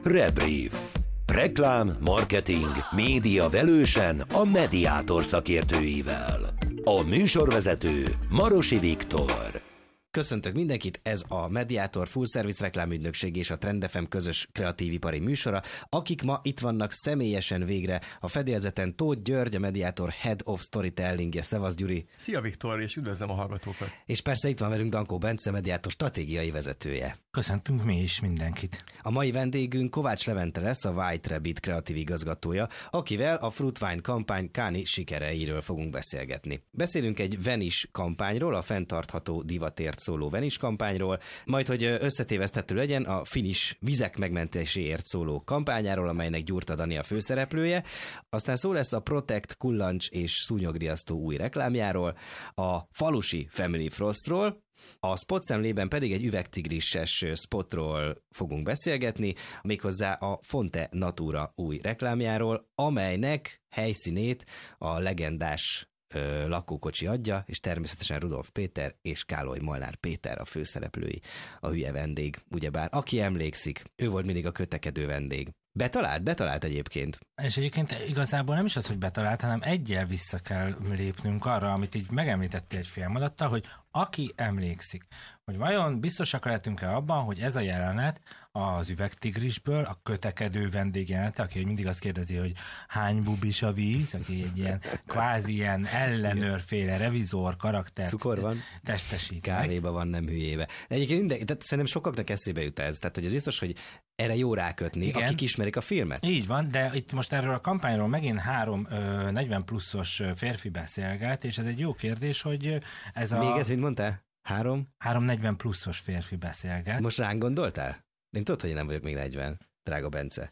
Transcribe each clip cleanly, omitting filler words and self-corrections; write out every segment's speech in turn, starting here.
Rebrief. Reklám, marketing, média velősen a Mediátor szakértőivel. A műsorvezető Marosi Viktor. Köszöntök mindenkit, ez a Mediátor Full Service reklámügynökség és a Trend FM közös kreatívipari műsora, akik ma itt vannak személyesen végre a fedélzeten. Tóth György, a Mediátor Head of Storytelling-je. Szevasz, Gyuri! Szia, Viktor, és üdvözlöm a hallgatókat! És persze itt van velünk Dankó Bence, Mediátor stratégiai vezetője. Köszöntünk mi is mindenkit! A mai vendégünk Kovács Levente lesz, a White Rabbit kreatív igazgatója, akivel a Fruitwine kampány Cannes sikereiről fogunk beszélgetni. Beszélünk egy Vanish kampányról, a fenntartható divatért szóló Vanish kampányról, majd hogy összetéveszthető legyen, a Finnish vizek megmentéséért szóló kampányáról, amelynek Gyurta Dani a főszereplője. Aztán szó lesz a Protect kullancs és szúnyogriasztó új reklámjáról, a falusi Family Frostról, a spot szemlében pedig egy üvegtigrises spotról fogunk beszélgetni, méghozzá a Fonte Natura új reklámjáról, amelynek helyszínét a legendás lakókocsi adja, és természetesen Rudolf Péter és Káloly Molnár Péter a főszereplői, a hülye vendég, ugyebár aki emlékszik, ő volt mindig a kötekedő vendég. Betalált egyébként. És egyébként igazából nem is az, hogy betalált, hanem egyel vissza kell lépnünk arra, amit így megemlítettél egy félmondattal, hogy aki emlékszik, hogy vajon biztosak lehetünk-e abban, hogy ez a jelenet az üvegtigrisből, a kötekedő vendég jelenete, aki mindig azt kérdezi, hogy hány bubis a víz, aki egy ilyen kvázi ilyen ellenőrféle revizor karaktert Cukor van, testesít. Kávéba van, nem hülyébe. Egyébként tehát szerintem sokaknak eszébe jut ez, tehát hogy az biztos, hogy erre jó rákötni, igen, akik ismerik a filmet. Így van, de itt most erről a kampányról megint 3 40 pluszos férfi beszélget, és ez egy jó kérdés, hogy ez a... Még ez, mint mondtál? 3 40 pluszos férfi beszélget. Most ránk gondoltál? Én tudod, hogy én nem vagyok még 40, drága Bence.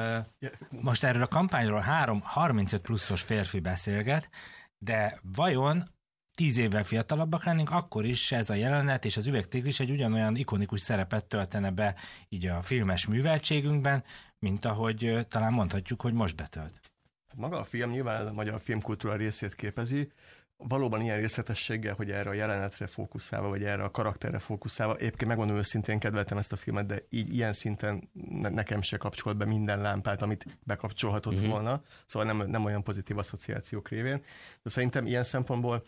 Most erről a kampányról 35 pluszos férfi beszélget, de vajon 10 évvel fiatalabbak lennénk, akkor is ez a jelenet és az üvegtigris egy ugyanolyan ikonikus szerepet töltene be így a filmes műveltségünkben, mint ahogy talán mondhatjuk, hogy most betölt. Maga a film nyilván a magyar filmkultúra részét képezi, valóban ilyen részletességgel, hogy erre a jelenetre fókuszálva, vagy erre a karakterre fókuszálva. Egyébként megmondom őszintén, kedveltem ezt a filmet, de így ilyen szinten nekem se kapcsolt be minden lámpát, amit bekapcsolhatott volna. Szóval nem olyan pozitív asszociációk révén. De szerintem ilyen szempontból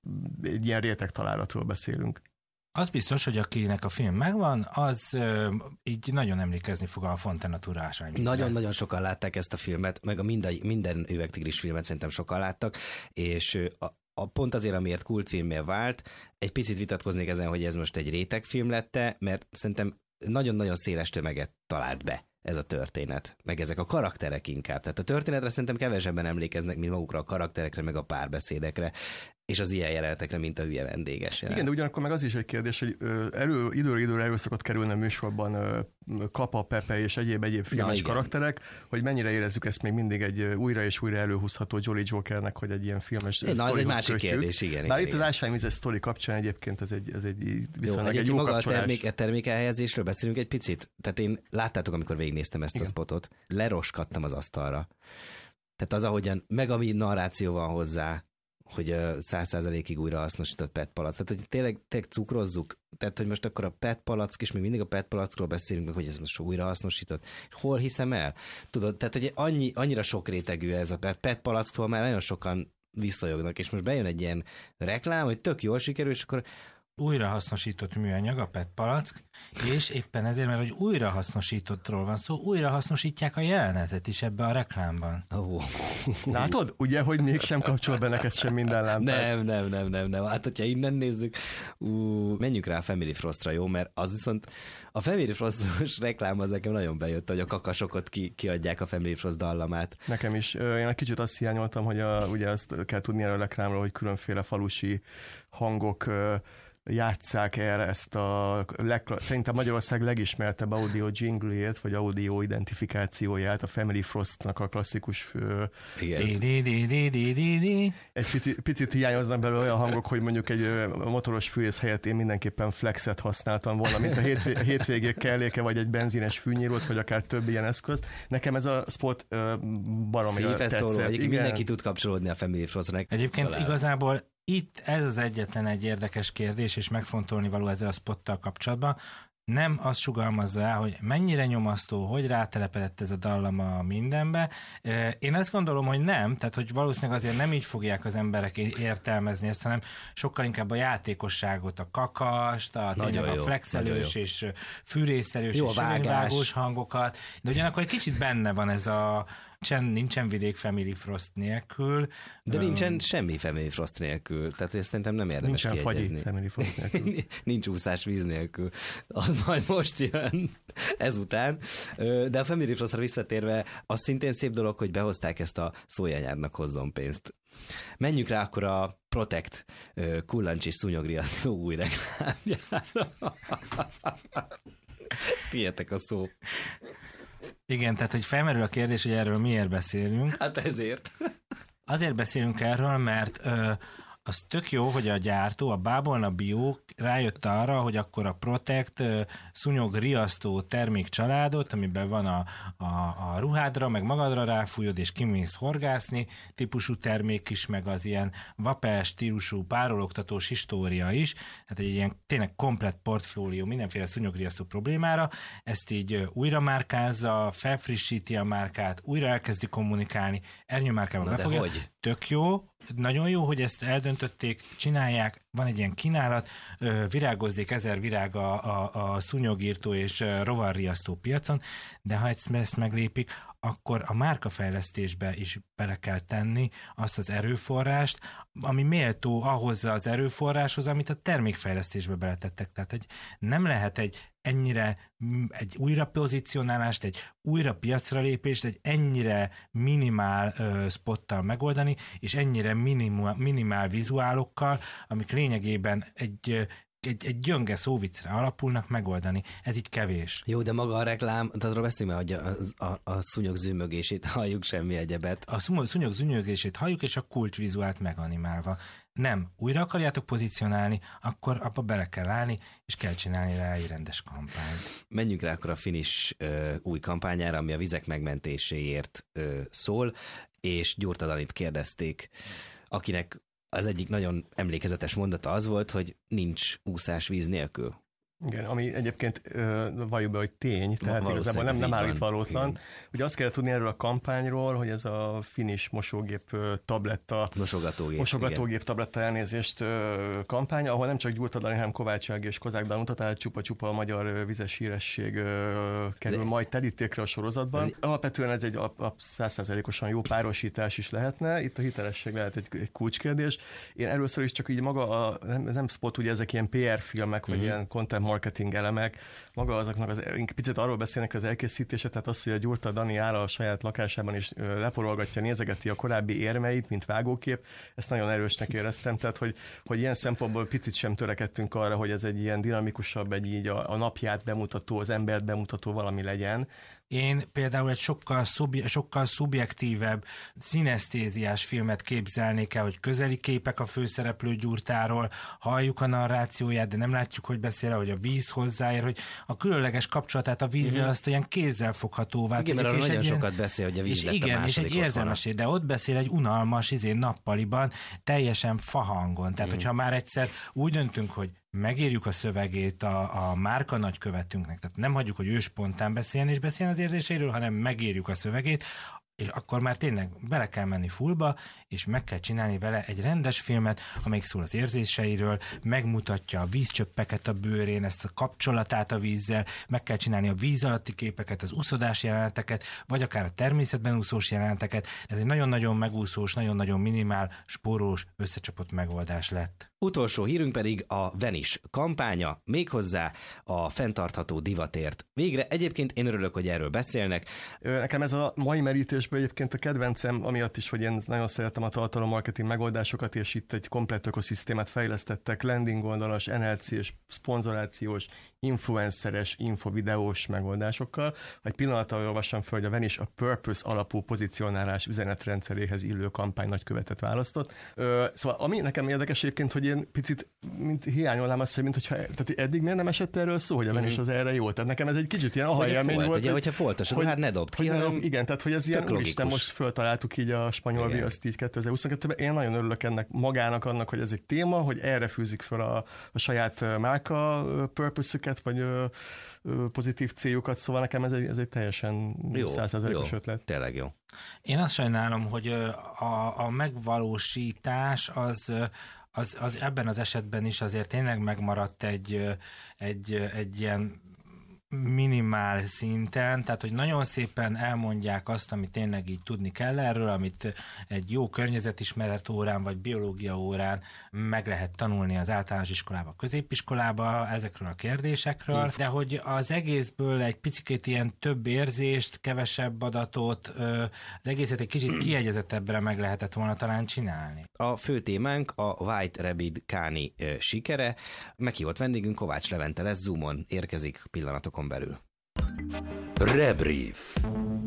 egy ilyen rétegtalálatról beszélünk. Az biztos, hogy akinek a film megvan, az így nagyon emlékezni fog a Fonte Natura ásványvízre. Nagyon-nagyon sokan látták ezt a filmet, meg a minden üvegtigris filmet szerintem sokan láttak, és a pont azért, amiért kultfilmmé vált, egy picit vitatkoznék ezen, hogy ez most egy rétegfilm lett-e, mert szerintem nagyon-nagyon széles tömeget talált be ez a történet, meg ezek a karakterek inkább. Tehát a történetre szerintem kevesebben emlékeznek, mint magukra a karakterekre, meg a párbeszédekre, és az ilyen jelenetekre, mint a hülye vendéges jelenet. Igen, de ugyanakkor meg az is egy kérdés, hogy időről időre elő szokott kerülni a műsorban Kapa, Pepe és egyéb filmes karakterek, hogy mennyire érezzük ezt még mindig egy újra és újra előhúzható Jolly Jokernek, hogy egy ilyen filmes sztorihoz ez egy másik kérdés, igen. Bár itt az ásványvizes sztori kapcsán egyébként ez egy viszonylag egy jó maga kapcsolás. A termékelhelyezésről beszélünk egy picit? Tehát én láttátok, amikor végignéztem ezt a spotot, leroskadtam az asztalra. Tehát az, ahogyan, meg ami narráció van hozzá, hogy 100%-ig újra hasznosított PET palack. Tehát, hogy tényleg cukrozzuk. Tehát, hogy most akkor a PET palack, és még mindig a PET palackról beszélünk meg, hogy ez most újra hasznosított. Hol hiszem el? Tudod, tehát, hogy annyira sok rétegű ez a PET palacktól, már nagyon sokan visszajognak, és most bejön egy ilyen reklám, hogy tök jól sikerül, és akkor újrahasznosított műanyag, a PET palack, és éppen ezért, mert hogy újrahasznosítottról van szó, újrahasznosítják a jelenetet is ebbe a reklámban. Látod? Ugye, hogy mégsem kapcsol be neked sem minden lámpát? Nem. Hát, hogyha innen nézzük, menjünk rá a Family Frostra, jó? Mert az viszont a Family Frostos reklám az nekem nagyon bejött, hogy a kakasokot kiadják a Family Frost dallamát. Nekem is. Én egy kicsit azt hiányoltam, hogy ugye azt kell tudni erről a reklámról, hogy különféle falusi hangok játsszák el ezt a szerintem Magyarország legismertebb audio jingle-ét, vagy audio identifikációját, a Family Frostnak a klasszikus... Egy picit hiányoznak belőle olyan hangok, hogy mondjuk egy motoros fűrész helyett én mindenképpen flexet használtam volna, mint a hétvégék kelléke, vagy egy benzines fűnyírót, vagy akár több ilyen eszközt. Nekem ez a spot baromira tetszett. Mindenki tud kapcsolódni a Family Frostnak. Egyébként igazából itt ez az egyetlen egy érdekes kérdés, és megfontolni való ezzel a spottal kapcsolatban, nem azt sugalmazza el, hogy mennyire nyomasztó, hogy rátelepedett ez a dallama mindenbe. Én azt gondolom, hogy nem, tehát hogy valószínűleg azért nem így fogják az emberek értelmezni ezt, hanem sokkal inkább a játékosságot, a kakast, a flexelős és fűrészelős és vágós hangokat, de ugyanakkor egy kicsit benne van ez a nincsen vidék Family Frost nélkül. De nincsen semmi Family Frost nélkül, tehát ezt szerintem nem érdemes kiegyezni. Nincsen fagyi Family Frost nélkül. Nincs úszás víz nélkül. Az majd most jön ezután. De a Family Frostra visszatérve, az szintén szép dolog, hogy behozták ezt a Szójanyádnak hozzon pénzt. Menjünk rá akkor a Protect kullancs és szúnyogriasztó új reklámjára. Tiétek a szó. Igen, tehát hogy felmerül a kérdés, hogy erről miért beszélünk. Hát ezért. Azért beszélünk erről, mert az tök jó, hogy a gyártó, a Bábolna Bio rájött arra, hogy akkor a Protect szúnyogriasztó termékcsaládot, amiben van a ruhádra, meg magadra ráfújod, és kimész horgászni, típusú termék is, meg az ilyen vapes stílusú párologtatós história is, tehát egy ilyen tényleg komplett portfólió mindenféle szúnyogriasztó problémára, ezt így újra márkázza, felfrissíti a márkát, újra elkezdi kommunikálni, ernyőmárkával befogja. Tök jó, nagyon jó, hogy ezt eldöntötték, csinálják, van egy ilyen kínálat, virágozzék 1000 virág a szúnyogírtó és rovarriasztó piacon, de ha ezt meglépik, akkor a márkafejlesztésbe is bele kell tenni azt az erőforrást, ami méltó ahhoz az erőforráshoz, amit a termékfejlesztésbe beletettek. Tehát hogy nem lehet egy újrapozicionálást, egy újra piacra lépést, egy ennyire minimál spottal megoldani, és ennyire minimál vizuálokkal, amik lényegében egy gyönge szóviccre alapulnak, megoldani. Ez így kevés. Jó, de maga a reklám, tehát arról beszélünk, hogy a szúnyog zümmögését halljuk, semmi egyebet. A szúnyog zümmögését halljuk, és a kulcsvizuált meganimálva. Nem, újra akarjátok pozícionálni, akkor abba bele kell állni, és kell csinálni rá egy rendes kampányt. Menjünk rá akkor a Finish új kampányára, ami a vizek megmentéséért szól, és Gyurta Danit kérdezték, akinek az egyik nagyon emlékezetes mondata az volt, hogy nincs úszás víz nélkül. Igen, ami egyébként valljuk be, hogy tény, tehát igazából nem állít valótlan. Ugye azt kell tudni erről a kampányról, hogy ez a Finish mosógép tabletta, mosogatógép tabletta elnézést kampány, ahol nem csak Gyurta Dani, hanem Kovács Ági és Kozák Danuta, tehát csupa-csupa a magyar vizes híresség kerül majd terítékre a sorozatban. Alapvetően ez egy 100%-osan jó párosítás is lehetne, itt a hitelesség lehet egy kulcskérdés. Én először is csak így maga, nem spot, ugye ezek ilyen PR filmek, vagy ilyen content marketing elemek, maga azoknak picit arról beszélnek az elkészítése, tehát az, hogy a Gyurta Dani áll a saját lakásában és leporolgatja, nézegeti a korábbi érmeit, mint vágókép, ezt nagyon erősnek éreztem, tehát hogy ilyen szempontból picit sem törekedtünk arra, hogy ez egy ilyen dinamikusabb, egy így a napját bemutató, az embert bemutató valami legyen. Én például egy sokkal szubjektívebb, szinesztéziás filmet képzelnék el, hogy közeli képek a főszereplő Gyurtáról, halljuk a narrációját, de nem látjuk, hogy beszél, hogy a víz hozzáér, hogy a különleges kapcsolatát a vízzel azt olyan kézzel foghatóvá. Igen, mert nagyon sokat beszél, hogy a víz lett a második és egy érzelmesé, de ott beszél egy unalmas nappaliban, teljesen fahangon. Tehát, hogyha már egyszer úgy döntünk, hogy megírjuk a szövegét a márka nagykövetünknek, tehát nem hagyjuk, hogy ő spontán beszéljen és beszéljen az érzéseiről, hanem megírjuk a szövegét, és akkor már tényleg bele kell menni fullba, és meg kell csinálni vele egy rendes filmet, amelyik szól az érzéseiről, megmutatja a vízcsöppeket a bőrén, ezt a kapcsolatát a vízzel, meg kell csinálni a víz alatti képeket, az úszodás jeleneteket, vagy akár a természetben úszós jeleneteket. Ez egy nagyon-nagyon megúszós, nagyon-nagyon minimál, spórolós, összecsapott megoldás lett. Utolsó hírünk pedig a Vanish kampánya, méghozzá a fenntartható divatért. Végre egyébként én örülök, hogy erről beszélnek. Nekem ez a mai merítésből egyébként a kedvencem, amiatt is, hogy én nagyon szeretem a tartalommarketing megoldásokat, és itt egy komplett ökoszisztémát fejlesztettek, landing oldalas, NLC-s, szponzorációs, influenceres, infovideós megoldásokkal. Egy pillanattal olvassam fel, hogy a Vanish a purpose alapú pozicionálás üzenetrendszeréhez illő kampány nagykövetet választott. Szóval ami nekem érdekes egyébként, hogy én picit mint hiányolnám azt, hogy tehát eddig miért nem esett erről szó, hogy a Venice az erre jó. Tehát nekem ez egy kicsit ilyen élmény volt. Ugye, hogyha foltosod, hát ne dobd ki, hanem igen, tehát hogy ez ilyen, úristen, most föltaláltuk így a spanyol viaszt így 2022-ben. Én nagyon örülök ennek magának annak, hogy ez egy téma, hogy erre fűzik fel a saját márka purpose-üket, vagy pozitív céljukat, szóval nekem ez egy teljesen 100%-os ötlet. Tényleg jó. Én azt sajnálom, hogy a megvalósítás az ebben az esetben is azért tényleg megmaradt egy ilyen minimál szinten, tehát hogy nagyon szépen elmondják azt, amit tényleg így tudni kell erről, amit egy jó környezetismeret órán vagy biológia órán meg lehet tanulni az általános iskolába, középiskolába ezekről a kérdésekről, de hogy az egészből egy picikét ilyen több érzést, kevesebb adatot, az egészet egy kicsit kiegyezettebbre meg lehetett volna talán csinálni. A fő témánk a White Rabbit Káni sikere. Meghívott vendégünk Kovács Levente lesz, Zoomon érkezik pillanatokon belül. Rebrief.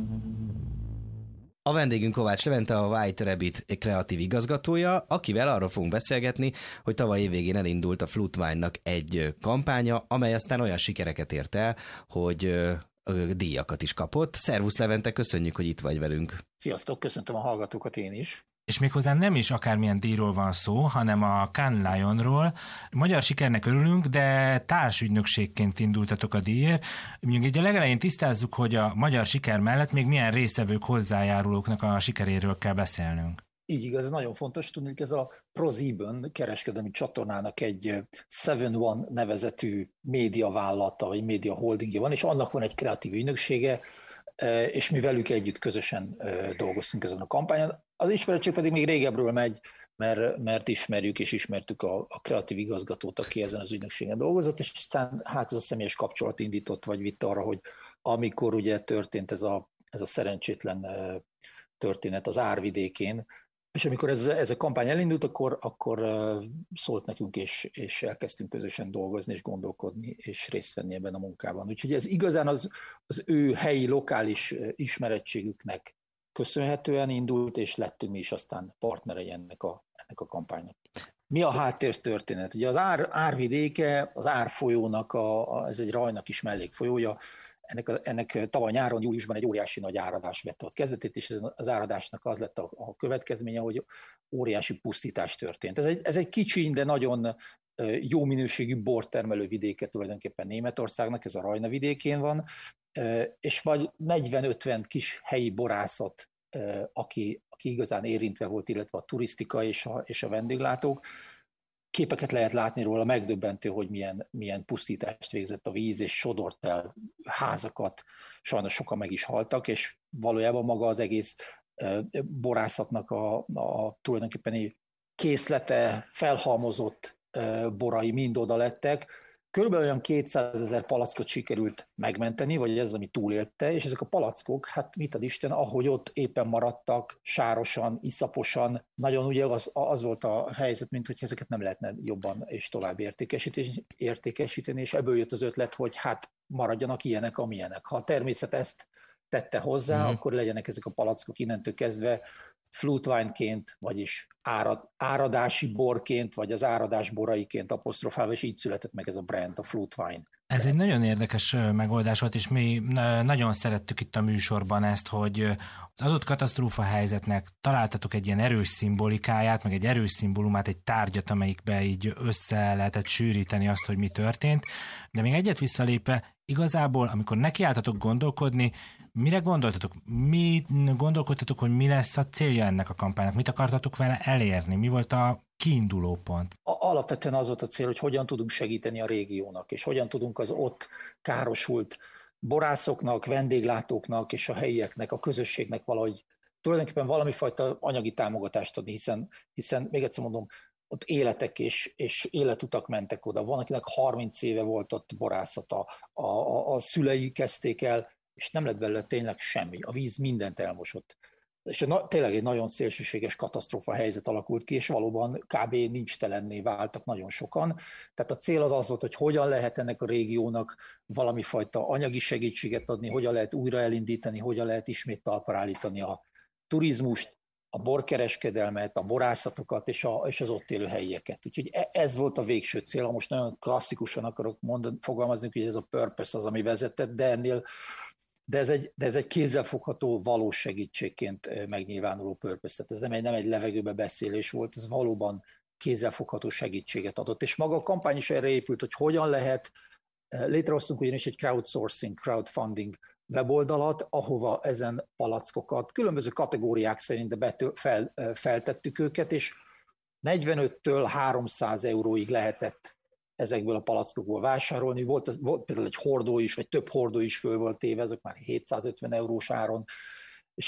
A vendégünk Kovács Levente, a White Rabbit kreatív igazgatója, akivel arról fogunk beszélgetni, hogy tavaly évvégén elindult a Flutwine-nak egy kampánya, amely aztán olyan sikereket ért el, hogy díjakat is kapott. Szervusz Levente, köszönjük, hogy itt vagy velünk. Sziasztok, köszöntöm a hallgatókat én is. És méghozzá nem is akármilyen díjról van szó, hanem a Cannes Lionról. Magyar sikernek örülünk, de társügynökségként indultatok a díjért. Mondjuk így a legelején tisztázzuk, hogy a magyar siker mellett még milyen résztvevők, hozzájárulóknak a sikeréről kell beszélnünk. Így igaz, ez nagyon fontos tudni, hogy ez a ProSieben kereskedelmi csatornának egy 7-One nevezetű médiavállalata, vagy média holdingja van, és annak van egy kreatív ügynöksége, és mi velük együtt közösen dolgoztunk ezen a kampányon. Az ismeretség pedig még régebbről megy, mert ismerjük és ismertük a kreatív igazgatót, aki ezen az ügynökségen dolgozott, és aztán hát ez a személyes kapcsolat indított, vagy vitt arra, hogy amikor ugye történt ez a szerencsétlen történet az Árvidékén, és amikor ez a kampány elindult, akkor szólt nekünk, és elkezdtünk közösen dolgozni, és gondolkodni, és részt venni ebben a munkában. Úgyhogy ez igazán az ő helyi, lokális ismerettségüknek köszönhetően indult, és lettünk mi is aztán partnerei ennek a kampánynak. Mi a háttértörténet? Ugye az Árvidéke, az Árfolyónak, ez egy Rajnak is mellékfolyója, ennek tavaly nyáron, júliusban egy óriási nagy áradás vette ott kezdetét, és az áradásnak az lett a következménye, hogy óriási pusztítás történt. Ez egy kicsi, de nagyon jó minőségű bortermelő vidéke tulajdonképpen Németországnak, ez a Rajna vidékén van, és vagy 40-50 kis helyi borászat, aki igazán érintve volt, illetve a turisztika és a vendéglátók. Képeket lehet látni róla, megdöbbentő, hogy milyen pusztítást végzett a víz, és sodort el házakat, sajnos sokan meg is haltak, és valójában maga az egész borászatnak a tulajdonképpen készlete, felhalmozott borai mind oda lettek. Körülbelül olyan 200 000 palackot sikerült megmenteni, vagy ez, ami túlélte, és ezek a palackok, hát mit ad Isten, ahogy ott éppen maradtak, sárosan, iszaposan, nagyon ugye az volt a helyzet, mint hogy ezeket nem lehetne jobban és tovább értékesíteni, és ebből jött az ötlet, hogy hát maradjanak ilyenek, amilyenek. Ha a természet ezt tette hozzá, akkor legyenek ezek a palackok innentől kezdve Flutwine-ként, vagyis áradási borként, vagy az áradás boraiként apostrofálva, és így született meg ez a brand, a Flutwine. Ez egy nagyon érdekes megoldás volt, és mi nagyon szerettük itt a műsorban ezt, hogy az adott katasztrófa helyzetnek találtatok egy ilyen erős szimbolikáját, meg egy erős szimbólumát, egy tárgyat, amelyikbe így össze lehetett sűríteni azt, hogy mi történt. De még egyet visszalépve, igazából, amikor nekiálltatok gondolkodni, mire gondoltatok? Mi gondolkodtatok, hogy mi lesz a célja ennek a kampánynak? Mit akartatok vele elérni? Mi volt a kiinduló pont? Alapvetően az volt a cél, hogy hogyan tudunk segíteni a régiónak, és hogyan tudunk az ott károsult borászoknak, vendéglátóknak és a helyieknek, a közösségnek valahogy tulajdonképpen valamifajta anyagi támogatást adni, hiszen még egyszer mondom, ott életek és életutak mentek oda. Van, akinek 30 éve volt ott borászata, a szülei kezdték el, és nem lett belőle tényleg semmi. A víz mindent elmosott. És tényleg egy nagyon szélsőséges katasztrófa helyzet alakult ki, és valóban kb. Nincs telenné váltak nagyon sokan. Tehát a cél az volt, hogy hogyan lehet ennek a régiónak valami fajta anyagi segítséget adni, hogyan lehet újra elindítani, hogyan lehet ismét talpra állítani a turizmust, a borkereskedelmet, a borászatokat és az ott élő helyieket. Úgyhogy ez volt a végső cél. Ha most nagyon klasszikusan akarok fogalmazni, hogy ez a purpose az, ami vezetett, de ez egy kézzelfogható valós segítségként megnyilvánuló purpose. Tehát ez nem egy levegőbe beszélés volt, ez valóban kézzelfogható segítséget adott. És maga a kampány is erre épült, hogy hogyan lehet. Létrehoztunk ugyanis egy crowdfunding weboldalat, ahova ezen palackokat különböző kategóriák szerint feltettük őket, és 45-től 300 euróig lehetett ezekből a palackokból vásárolni. Volt például egy hordó is, vagy több hordó is föl volt téve, ezek már 750 eurós áron. És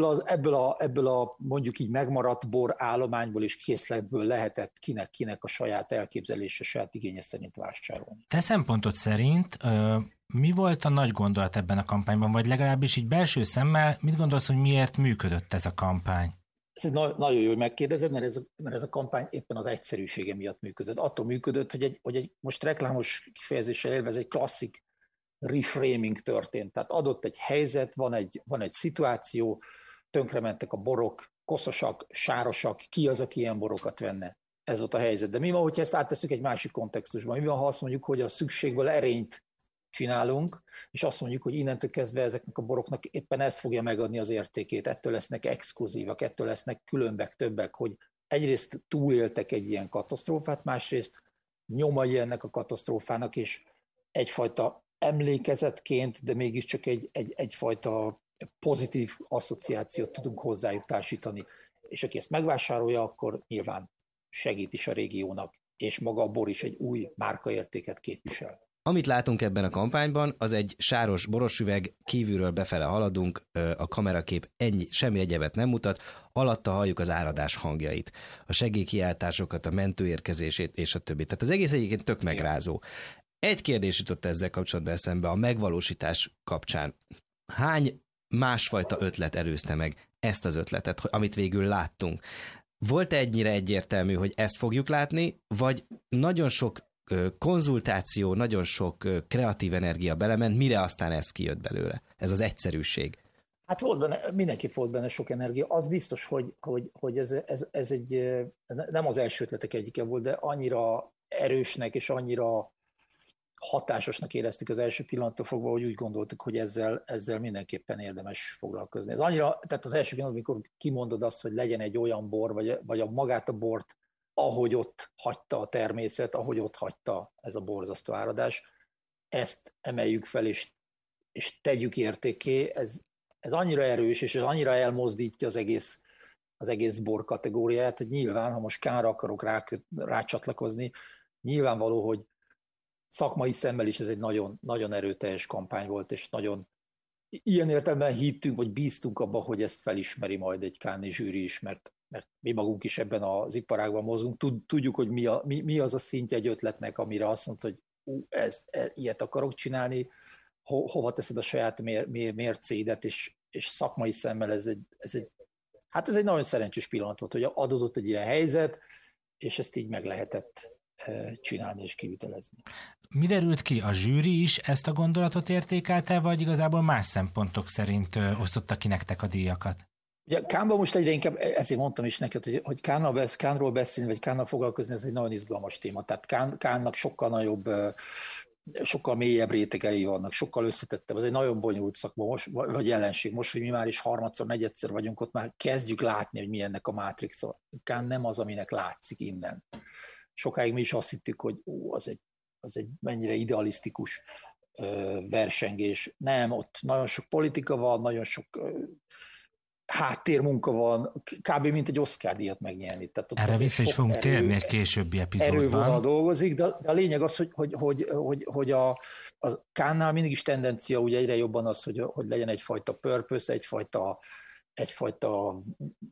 ebből a mondjuk így megmaradt bor állományból és készletből lehetett kinek a saját elképzelése, saját igénye szerint vásárolni. Te szempontod szerint mi volt a nagy gondolat ebben a kampányban, vagy legalábbis így belső szemmel mit gondolsz, hogy miért működött ez a kampány? Ez nagyon jó, hogy megkérdezed, mert ez a kampány éppen az egyszerűsége miatt működött. Attól működött, hogy egy most reklámos kifejezéssel élve ez egy klasszik reframing történt. Tehát adott egy helyzet, van egy szituáció, tönkrementek a borok, koszosak, sárosak, ki az, aki ilyen borokat venne? Ez volt a helyzet. De mi van, hogyha ezt áttesszük egy másik kontextusban? Mi van, ha azt mondjuk, hogy a szükségből erényt csinálunk, és azt mondjuk, hogy innentől kezdve ezeknek a boroknak éppen ez fogja megadni az értékét, ettől lesznek exkluzívak, ettől lesznek különbek, többek, hogy egyrészt túléltek egy ilyen katasztrófát, másrészt nyomai ennek a katasztrófának, és egyfajta emlékezetként, de mégiscsak egyfajta pozitív asszociációt tudunk hozzájuk társítani. És aki ezt megvásárolja, akkor nyilván segít is a régiónak, és maga a bor is egy új márkaértéket képvisel. Amit látunk ebben a kampányban, az egy sáros borosüveg, kívülről befele haladunk, a kamerakép semmi egyebet nem mutat, alatta halljuk az áradás hangjait, a segélykiáltásokat, a mentőérkezését és a többi. Tehát az egész egyébként tök megrázó. Egy kérdés jutott ezzel kapcsolatban eszembe a megvalósítás kapcsán. Hány másfajta ötlet előzte meg ezt az ötletet, amit végül láttunk? Volt-e ennyire egyértelmű, hogy ezt fogjuk látni, vagy nagyon sok konzultáció, nagyon sok kreatív energia belement, mire aztán ez kijött belőle? Ez az egyszerűség. Hát mindenképp volt benne sok energia. Az biztos, hogy ez egy, nem az első ötletek egyike volt, de annyira erősnek és annyira hatásosnak éreztük az első pillanattól fogva, hogy úgy gondoltuk, hogy ezzel mindenképpen érdemes foglalkozni. Ez annyira, tehát az első pillanat, amikor kimondod azt, hogy legyen egy olyan bor, vagy magát a bort, ahogy ott hagyta a természet, ahogy ott hagyta ez a borzasztó áradás, ezt emeljük fel, és tegyük értékké, ez annyira erős, és ez annyira elmozdítja az egész bor kategóriát, hogy nyilván, ha most Kánra akarok rácsatlakozni, nyilvánvaló, hogy szakmai szemmel is ez egy nagyon, nagyon erőteljes kampány volt, és nagyon ilyen értelemben hittünk, vagy bíztunk abba, hogy ezt felismeri majd egy Cannes zsűri is, mert mi magunk is ebben az iparágban mozgunk, tudjuk, hogy mi az a szintje egy ötletnek, amire azt mondta, hogy ilyet akarok csinálni, hova teszed a saját mércédet, és szakmai szemmel ez egy nagyon szerencsés pillanat volt, hogy adódott egy ilyen helyzet, és ezt így meg lehetett csinálni és kivitelezni. Mi derült ki? A zsűri is ezt a gondolatot értékelte, vagy igazából más szempontok szerint osztotta ki nektek a díjakat? Ugye Cannesban most egyre inkább, ezért mondtam is neked, hogy Cannesról beszélni, vagy Cannes-nal foglalkozni, ez egy nagyon izgalmas téma. Tehát Cannes-nak sokkal nagyobb, sokkal mélyebb rétegei vannak, sokkal összetettebb. Ez egy nagyon bonyolult szakma, vagy jelenség. Most, hogy mi már is harmadszor, negyedszer vagyunk ott, már kezdjük látni, hogy mi ennek a mátrixa. Cannes nem az, aminek látszik innen. Sokáig mi is azt hittük, hogy az egy mennyire idealisztikus versengés. Nem, ott nagyon sok politika van, nagyon sok háttérmunka van, kb. Mint egy Oscar-díjat megnyerni. Tehát erre vissza is fogunk térni egy későbbi epizódban. Erővonal dolgozik, de a lényeg az, hogy a Cannes-nál mindig is tendencia ugye egyre jobban az, hogy legyen egyfajta purpose, egyfajta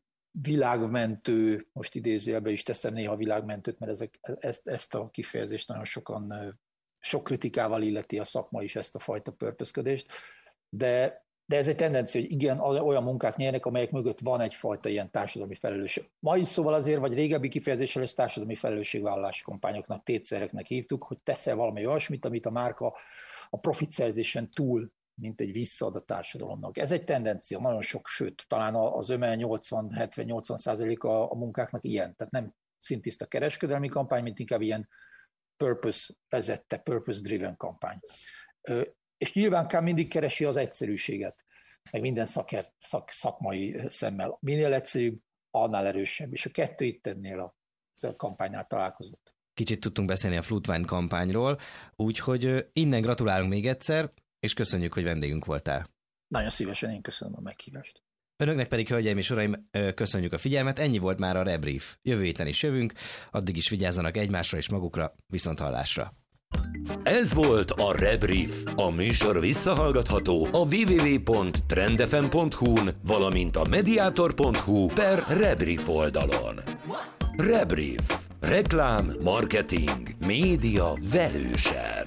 világmentő, most idézőjelbe is teszem néha világmentőt, mert ezt a kifejezést nagyon sok kritikával illeti a szakma is, ezt a fajta purpose-ködést, de ez egy tendencia, hogy igen, olyan munkák nyernek, amelyek mögött van egyfajta ilyen társadalmi felelősség. Mai szóval azért, vagy régebbi kifejezéssel ezt társadalmi felelősségvállalási kampányoknak, tétszereknek hívtuk, hogy teszel valami olyasmit, amit a márka a profitszerzésen túl mint egy visszaad a társadalomnak. Ez egy tendencia, nagyon sok, sőt, talán az 80-70-80% a munkáknak ilyen, tehát nem szintiszta kereskedelmi kampány, mint inkább ilyen purpose-driven kampány. És nyilván Khan mindig keresi az egyszerűséget, meg minden szakmai szemmel. Minél egyszerűbb, annál erősebb, és a kettő itt ennél a kampánynál találkozott. Kicsit tudtunk beszélni a Fruitwine kampányról, úgyhogy innen gratulálunk még egyszer, és köszönjük, hogy vendégünk voltál. Nagyon szívesen, én köszönöm a meghívást. Önöknek pedig, hölgyeim és uraim, köszönjük a figyelmet, ennyi volt már a Rebrief. Jövő héten is jövünk, addig is vigyázzanak egymásra és magukra, viszonthallásra. Ez volt a Rebrief. A műsor visszahallgatható a www.trendfm.hu-n, valamint a mediator.hu/Rebrief oldalon. Rebrief. Reklám, marketing, média velősen.